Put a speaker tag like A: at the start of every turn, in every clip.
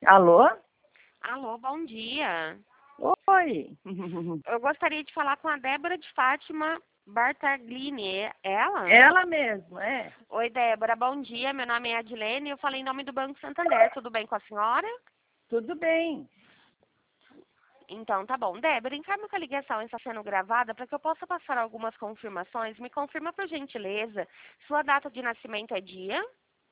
A: Alô?
B: Alô, bom dia.
A: Oi.
B: Eu gostaria de falar com a Débora de Fátima Bartaglini. É ela?
A: Ela mesmo, é.
B: Oi, Débora, bom dia. Meu nome é Adilene e eu falei em nome do Banco Santander. Tudo bem com a senhora?
A: Tudo bem.
B: Então, tá bom. Débora, informa que a ligação está sendo gravada para que eu possa passar algumas confirmações. Me confirma, por gentileza, sua data de nascimento é dia?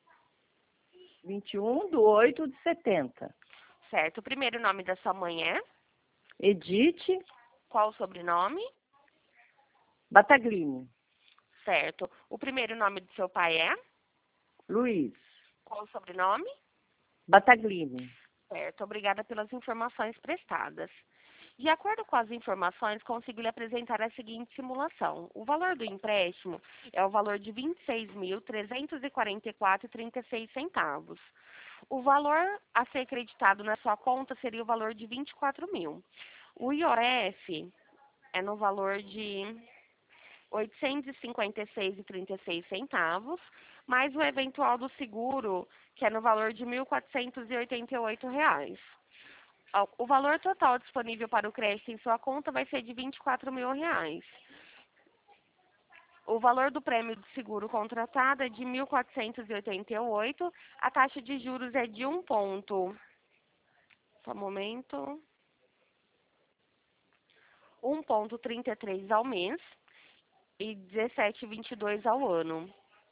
A: 21/8/70.
B: Certo. O primeiro nome da sua mãe é?
A: Edith
B: Qual o sobrenome?
A: Bataglini.
B: Certo. O primeiro nome do seu pai é?
A: Luiz
B: Qual o sobrenome?
A: Bataglini.
B: Certo, obrigada pelas informações prestadas. De acordo com as informações, consigo lhe apresentar a seguinte simulação. O valor do empréstimo é o valor de R$ 26.344,36. O valor a ser creditado na sua conta seria o valor de 24.000. O IOF é no valor de R$ 856,36, mais o eventual do seguro, que é no valor de R$ 1.488. O valor total disponível para o crédito em sua conta vai ser de R$ 24.000. O valor do prêmio de seguro contratado é de R$ 1.488. A taxa de juros é de 1 ponto. Só um momento. 1,33 ao mês e 17,22 ao ano.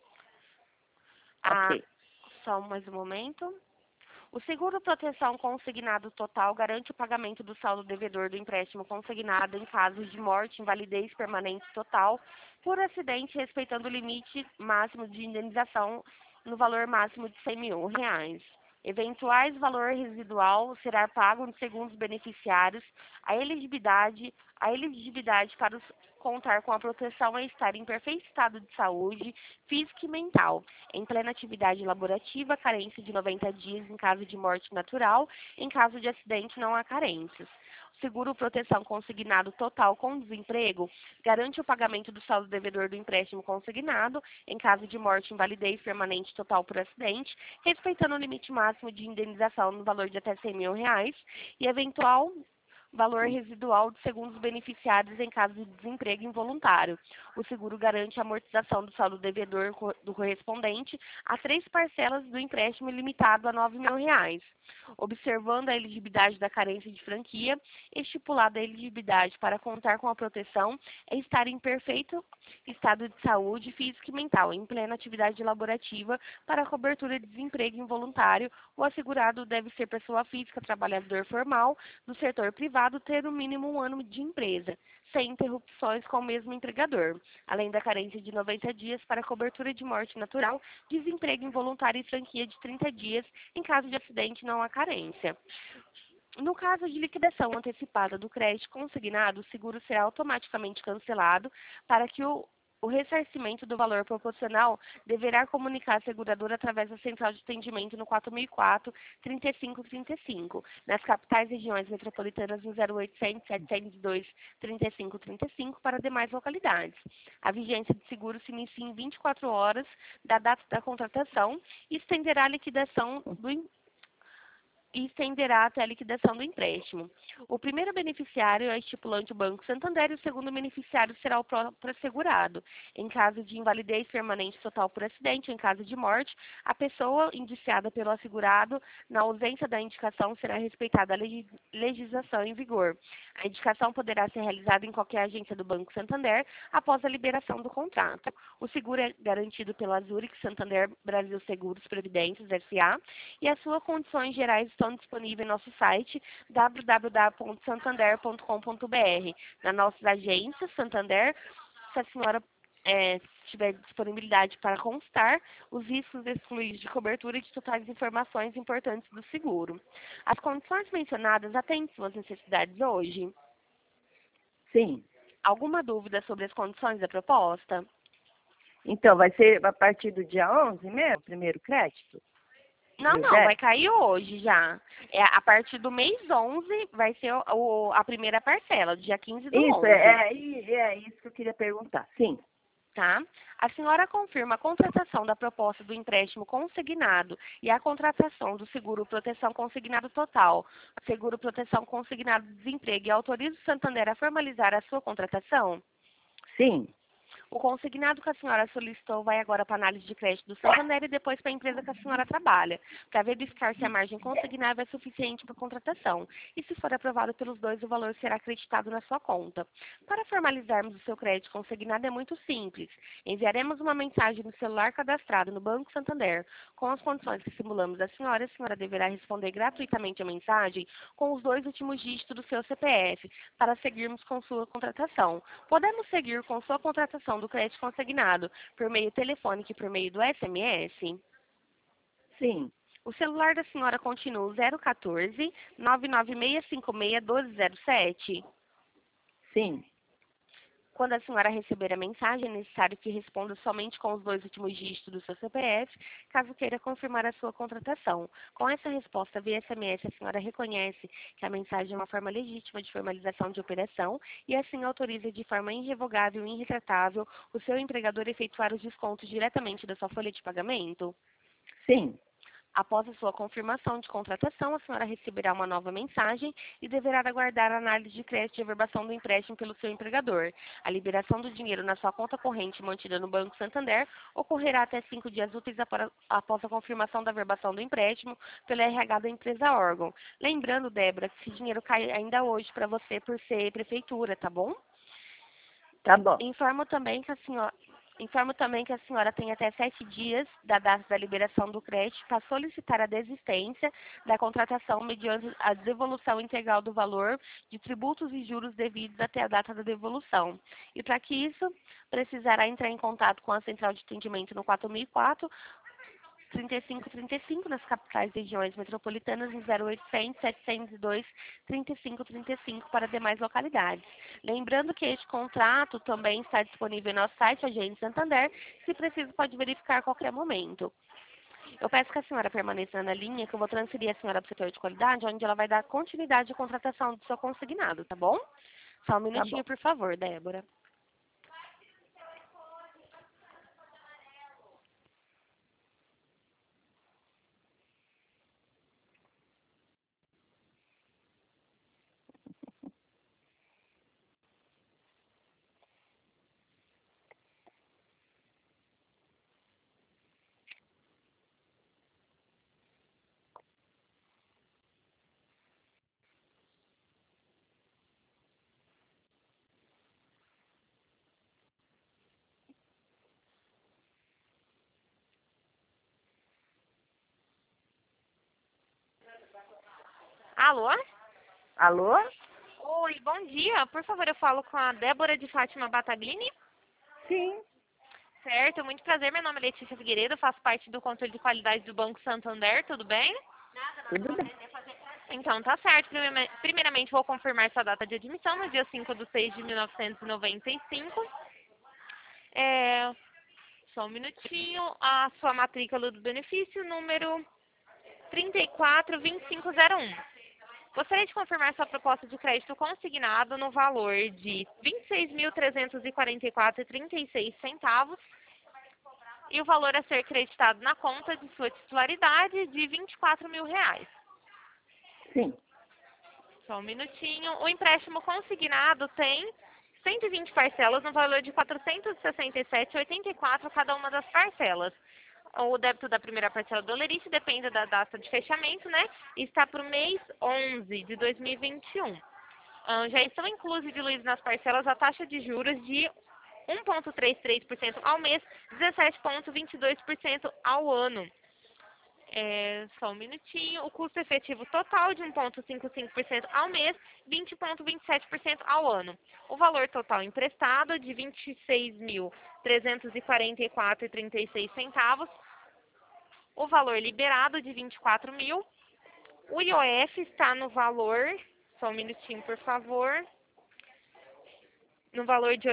A: Ok.
B: Só mais um momento. O seguro proteção consignado total garante o pagamento do saldo devedor do empréstimo consignado em caso de morte, invalidez permanente total por acidente, respeitando o limite máximo de indenização no valor máximo de R$ 100.000. Eventuais valor residual será pago segundo os beneficiários. A elegibilidade para contar com a proteção é estar em perfeito estado de saúde física e mental, em plena atividade laborativa, carência de 90 dias em caso de morte natural, em caso de acidente não há carências. O seguro proteção consignado total com desemprego garante o pagamento do saldo devedor do empréstimo consignado em caso de morte, invalidez permanente total por acidente, respeitando o limite máximo de indenização no valor de até R$ 100.000 e eventual valor residual segundo os beneficiários em caso de desemprego involuntário. O seguro garante a amortização do saldo devedor do correspondente a 3 parcelas do empréstimo limitado a R$ 9.000. Observando a elegibilidade da carência de franquia, estipulada a elegibilidade para contar com a proteção é estar em perfeito estado de saúde física e mental, em plena atividade laborativa para a cobertura de desemprego involuntário. O assegurado deve ser pessoa física, trabalhador formal, do setor privado, ter no mínimo 1 ano de empresa, sem interrupções com o mesmo empregador, além da carência de 90 dias para cobertura de morte natural, desemprego involuntário e franquia de 30 dias, em caso de acidente não há carência. No caso de liquidação antecipada do crédito consignado, o seguro será automaticamente cancelado para que o ressarcimento do valor proporcional deverá comunicar a seguradora através da central de atendimento no 4004-3535, nas capitais regiões metropolitanas no 0800-702-3535 para demais localidades. A vigência do seguro se inicia em 24 horas da data da contratação e estenderá até a liquidação do empréstimo. O primeiro beneficiário é estipulante o Banco Santander e o segundo beneficiário será o próprio assegurado. Em caso de invalidez permanente total por acidente, em caso de morte, a pessoa indiciada pelo assegurado, na ausência da indicação, será respeitada a legislação em vigor. A indicação poderá ser realizada em qualquer agência do Banco Santander após a liberação do contrato. O seguro é garantido pela Zurich Santander Brasil Seguros Previdências S.A. e as suas condições gerais estão disponíveis em nosso site www.santander.com.br. Na nossa agência Santander, se a senhora tiver disponibilidade para constar os riscos excluídos de cobertura e de totais informações importantes do seguro. As condições mencionadas atendem suas necessidades hoje?
A: Sim.
B: Alguma dúvida sobre as condições da proposta?
A: Então, vai ser a partir do dia 11 mesmo, o primeiro crédito?
B: Não, vai cair hoje já. A partir do mês 11 vai ser a primeira parcela, dia 15 do
A: Isso,
B: 11.
A: é isso que eu queria perguntar. Sim.
B: tá? A senhora confirma a contratação da proposta do empréstimo consignado e a contratação do seguro proteção consignado total, seguro proteção consignado de desemprego e autoriza o Santander a formalizar a sua contratação?
A: Sim.
B: O consignado que a senhora solicitou vai agora para a análise de crédito do Santander e depois para a empresa que a senhora trabalha, para verificar se a margem consignável é suficiente para a contratação. E se for aprovado pelos dois, o valor será acreditado na sua conta. Para formalizarmos o seu crédito consignado é muito simples. Enviaremos uma mensagem no celular cadastrado no Banco Santander com as condições que simulamos à senhora. A senhora deverá responder gratuitamente a mensagem com os 2 últimos dígitos do seu CPF para seguirmos com sua contratação. Podemos seguir com sua contratação do crédito consignado por meio telefônico e por meio do SMS?
A: Sim.
B: O celular da senhora continua o 014 99656 1207.
A: Sim.
B: Quando a senhora receber a mensagem, é necessário que responda somente com os 2 últimos dígitos do seu CPF, caso queira confirmar a sua contratação. Com essa resposta via SMS, a senhora reconhece que a mensagem é uma forma legítima de formalização de operação e assim autoriza de forma irrevogável e irretratável o seu empregador a efetuar os descontos diretamente da sua folha de pagamento?
A: Sim.
B: Após a sua confirmação de contratação, a senhora receberá uma nova mensagem e deverá aguardar a análise de crédito e averbação do empréstimo pelo seu empregador. A liberação do dinheiro na sua conta corrente mantida no Banco Santander ocorrerá até 5 dias úteis após a confirmação da averbação do empréstimo pelo RH da empresa órgão. Lembrando, Débora, que esse dinheiro cai ainda hoje para você por ser prefeitura, tá bom?
A: Tá bom.
B: Informo também que a senhora tem até 7 dias da data da liberação do crédito para solicitar a desistência da contratação mediante a devolução integral do valor de tributos e juros devidos até a data da devolução. E para que isso, precisará entrar em contato com a Central de Atendimento no 4004 3535 nas capitais regiões metropolitanas em 0800 702 3535 para demais localidades. Lembrando que este contrato também está disponível no nosso site, Agente Santander, se preciso pode verificar a qualquer momento. Eu peço que a senhora permaneça na linha, que eu vou transferir a senhora para o setor de qualidade, onde ela vai dar continuidade à contratação do seu consignado, tá bom? Só um
A: Tá bom.
B: minutinho, por favor, Débora. Alô?
A: Alô?
B: Oi, bom dia. Por favor, eu falo com a Débora de Fátima Bataglini.
A: Sim.
B: Certo, muito prazer. Meu nome é Letícia Figueiredo, faço parte do controle de qualidade do Banco Santander, tudo bem?
A: Tudo bem.
B: Então, tá certo. Primeiramente, vou confirmar sua data de admissão no dia 5/6/1995. Só um minutinho. A sua matrícula do benefício, número 342501. Gostaria de confirmar sua proposta de crédito consignado no valor de R$ 26.344,36 e o valor a ser creditado na conta de sua titularidade de R$ 24.000.
A: Sim.
B: Só um minutinho. O empréstimo consignado tem 120 parcelas no valor de R$ 467,84 cada uma das parcelas. O débito da primeira parcela do Lerite depende da data de fechamento, né? E está para o mês 11 de 2021. Já estão incluídos nas parcelas a taxa de juros de 1,33% ao mês, 17,22% ao ano. Só um minutinho. O custo efetivo total de 1,55% ao mês, 20,27% ao ano. O valor total emprestado de R$ 26.344,36. O valor liberado de 24.000. O IOF está no valor, só um minutinho, por favor, no valor de R$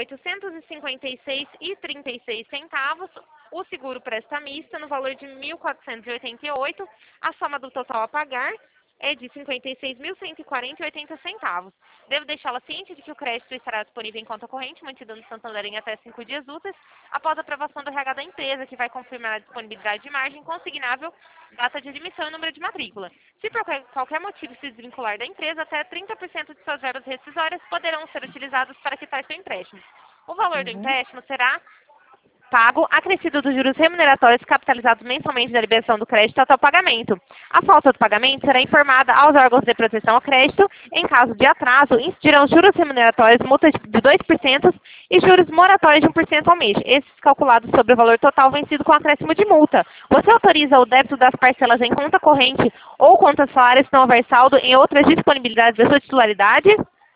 B: 856,36. O seguro prestamista no valor de R$ 1.488. A soma do total a pagar, é de R$ 56.140,80. Devo deixá-la ciente de que o crédito estará disponível em conta corrente, mantida no Santander em até 5 dias úteis, após a aprovação do RH da empresa, que vai confirmar a disponibilidade de margem consignável, data de admissão e número de matrícula. Se por qualquer motivo se desvincular da empresa, até 30% de suas verbas rescisórias poderão ser utilizadas para quitar seu empréstimo. O valor do
A: Uhum.
B: empréstimo será pago acrescido dos juros remuneratórios capitalizados mensalmente da liberação do crédito até o pagamento. A falta do pagamento será informada aos órgãos de proteção ao crédito. Em caso de atraso, incidirão juros remuneratórios, multa de 2% e juros moratórios de 1% ao mês. Esses calculados sobre o valor total vencido com acréscimo de multa. Você autoriza o débito das parcelas em conta corrente ou conta salário se não houver saldo em outras disponibilidades da sua titularidade?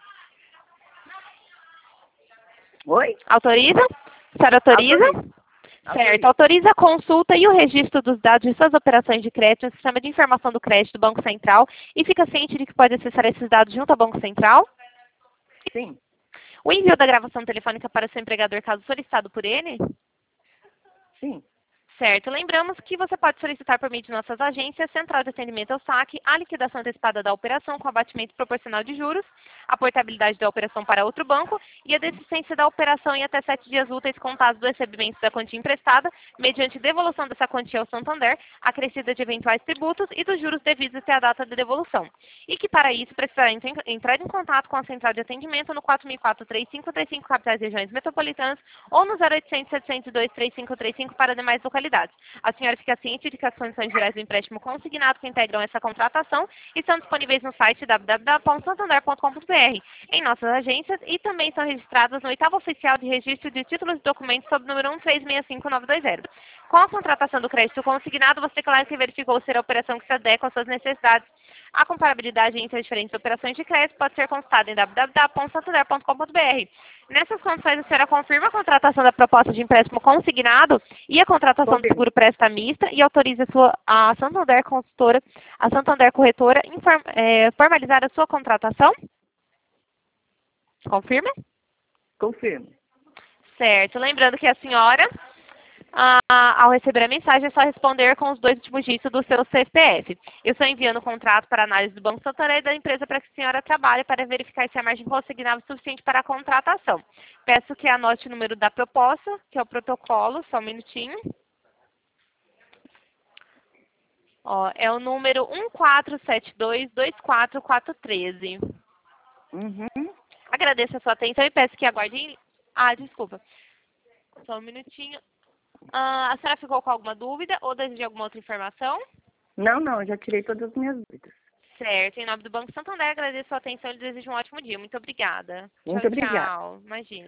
A: Oi?
B: Autoriza? A senhora autoriza?
A: Autorizo.
B: Certo. Autoriza a consulta e o registro dos dados de suas operações de crédito no Sistema de Informação do Crédito do Banco Central e fica ciente de que pode acessar esses dados junto ao Banco Central?
A: Sim.
B: O envio da gravação telefônica para seu empregador, caso solicitado por ele?
A: Sim.
B: Certo. Lembramos que você pode solicitar por meio de nossas agências, Central de Atendimento ao Saque, a liquidação antecipada da operação com abatimento proporcional de juros, a portabilidade da operação para outro banco e a desistência da operação em até 7 dias úteis contados do recebimento da quantia emprestada, mediante devolução dessa quantia ao Santander, acrescida de eventuais tributos e dos juros devidos até a data de devolução. E que para isso precisará entrar em contato com a Central de Atendimento no 4004-3535 capitais e regiões metropolitanas ou no 0800-702-3535 para demais localidades. A senhora fica ciente de que as condições gerais do empréstimo consignado que integram essa contratação estão disponíveis no site www.santander.com.br, em nossas agências e também são registradas no 8º Oficial de Registro de Títulos e Documentos sob o número 13665-920. Com a contratação do crédito consignado, você declara que verificou ser a operação que se adequa às suas necessidades. A comparabilidade entre as diferentes operações de crédito pode ser consultada em www.santander.com.br. Nessas condições, a senhora confirma a contratação da proposta de empréstimo consignado e a contratação do seguro prestamista e autoriza a Santander Consultora, a Santander Corretora, formalizar a sua contratação? Confirma?
A: Confirmo.
B: Certo. Lembrando que a senhora, ao receber a mensagem, é só responder com os 2 últimos dígitos do seu CPF. Eu estou enviando o contrato para análise do Banco Santander e da empresa para que a senhora trabalhe para verificar se a margem consignável é suficiente para a contratação. Peço que anote o número da proposta, que é o protocolo, só um minutinho. Ó, é o número 147224413.
A: Uhum.
B: Agradeço a sua atenção e peço que aguardem. Desculpa. Só um minutinho. A senhora ficou com alguma dúvida ou deseja alguma outra informação?
A: Não, já tirei todas as minhas dúvidas.
B: Certo. Em nome do Banco Santander, agradeço a sua atenção e desejo um ótimo dia. Muito obrigada.
A: Muito
B: Tchau,
A: obrigada.
B: tchau. Imagina.